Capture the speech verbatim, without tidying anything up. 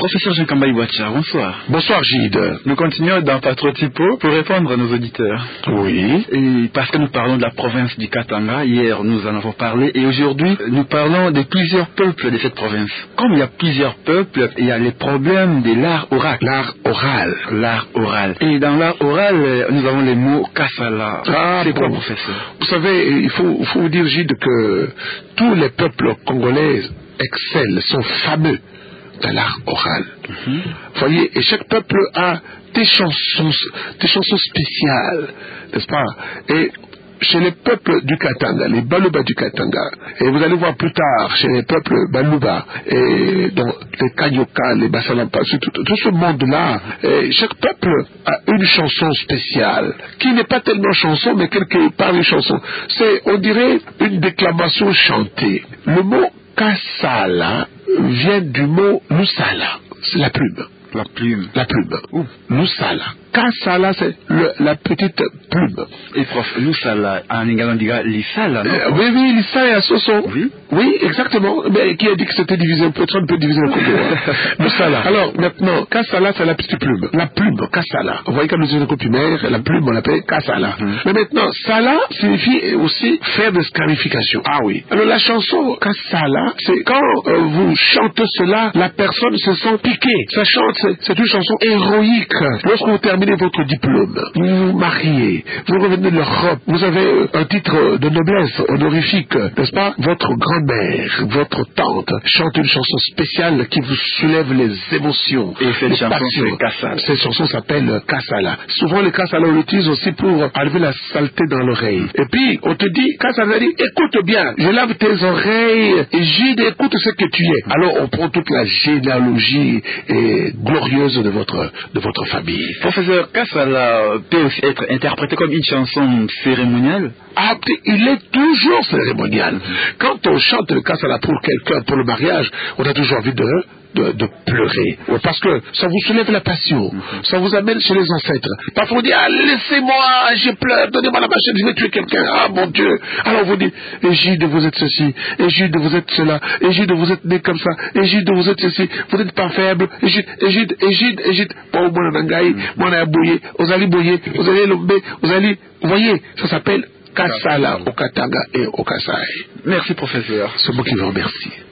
Professeur Jean Kambaï Boacha, bonsoir. Bonsoir Gide. Nous continuons dans Patrotipo pour répondre à nos auditeurs. Oui. Et parce que nous parlons de la province du Katanga, hier nous en avons parlé, et aujourd'hui nous parlons de plusieurs peuples de cette province. Comme il y a plusieurs peuples, il y a les problèmes de l'art oral. L'art oral. L'art oral. Et dans l'art oral, nous avons les mots Kassala. Ah, c'est bon. quoi, professeur? Vous savez, il faut, il faut vous dire Gide que tous les peuples congolais excellent, sont fameux dans l'art oral. Mm-hmm. Vous voyez, et chaque peuple a des chansons, des chansons spéciales, n'est-ce pas? Et chez les peuples du Katanga, les Baluba du Katanga, et vous allez voir plus tard chez les peuples Baluba, et donc les Kanyoka, les Bassalampa, tout, tout ce monde-là, chaque peuple a une chanson spéciale, qui n'est pas tellement chanson, mais quelque part une chanson. C'est, on dirait, une déclamation chantée. Le mot Kassala vient du mot Lusala, c'est la plume. La plume. La plume. Ouh. Lusala. Kassala, c'est le, la petite plume. Et prof, Lusala, en également dirait Lisala, non? Euh, oui, oui, Lisala et Soso. Oui. Oui, exactement. Mais qui a dit que c'était divisé? Personne ne peut diviser le Congo. Hein. Lusala. Alors, maintenant, Kassala, c'est la petite plume. La plume, Kassala. Vous voyez, comme nous disons le primaire, la plume, on l'appelle Kassala. Mm-hmm. Mais maintenant, Sala signifie aussi faire des scarifications. Ah oui. Alors, la chanson Kassala, c'est quand euh, vous chantez cela, la personne se sent piquée. Ça chante, c'est, c'est une chanson héroïque. Lorsque vous terminez votre diplôme, vous vous mariez, vous revenez de l'Europe, vous avez euh, un titre de noblesse honorifique, n'est-ce pas? Votre grand-mère, votre tante chante une chanson spéciale qui vous soulève les émotions. Et cette chanson, passions. c'est Kassala. Cette chanson s'appelle Kassala. Souvent, les Kassala, on l'utilise aussi pour enlever la saleté dans l'oreille. Et puis, on te dit, Kassala dit, écoute bien, je lave tes oreilles, et Gide, écoute ce que tu es. Alors, on prend toute la généalogie et glorieuse de votre, de votre famille. Professeur, Kassala peut aussi être interprété comme une chanson cérémoniale? Ah, il est toujours cérémonial. Quand on chante le Kassala pour quelqu'un, pour le mariage, on a toujours envie de, de, de pleurer. Parce que ça vous soulève la passion. Mm-hmm. Ça vous amène chez les ancêtres. Parfois on dit, ah, laissez-moi, je pleure, donnez-moi la machine, je vais tuer quelqu'un. Ah, mon Dieu. Alors vous dites, Égide, vous êtes ceci. Égide, vous êtes cela. Égide, vous êtes né comme ça. Égide, vous êtes ceci. Vous n'êtes pas faible. Égide, Égide, Égide, Égide. Bon, mon nangaï, mon aboyé, vous allez boyer, vous allez lomber, vous allez, vous voyez, ça s'appelle Kassala au Katanga et au Kasaï. Merci, professeur. C'est moi qui vous remercie.